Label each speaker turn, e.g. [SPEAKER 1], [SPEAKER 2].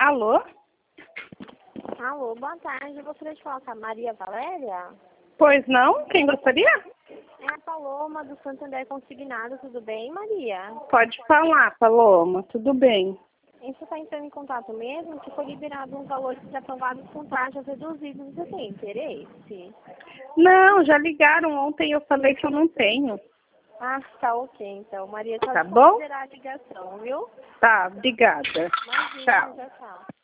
[SPEAKER 1] Alô?
[SPEAKER 2] Alô, boa tarde. Eu gostaria de falar com a Maria Valéria.
[SPEAKER 1] Pois não? Quem gostaria?
[SPEAKER 2] É a Paloma do Santander Consignado. Tudo bem, Maria?
[SPEAKER 1] Pode falar, Paloma. Tudo bem.
[SPEAKER 2] Você está entrando em contato mesmo? Que foi liberado um valor de aprovados com taxas reduzidas. Você tem interesse?
[SPEAKER 1] Não, já ligaram ontem e eu falei que eu não tenho.
[SPEAKER 2] Ah, tá ok. Então, Maria, só
[SPEAKER 1] Tá
[SPEAKER 2] de
[SPEAKER 1] bom?
[SPEAKER 2] considerar a ligação, viu?
[SPEAKER 1] Tá, obrigada.
[SPEAKER 2] Imagina,
[SPEAKER 1] Tchau.
[SPEAKER 2] já tá.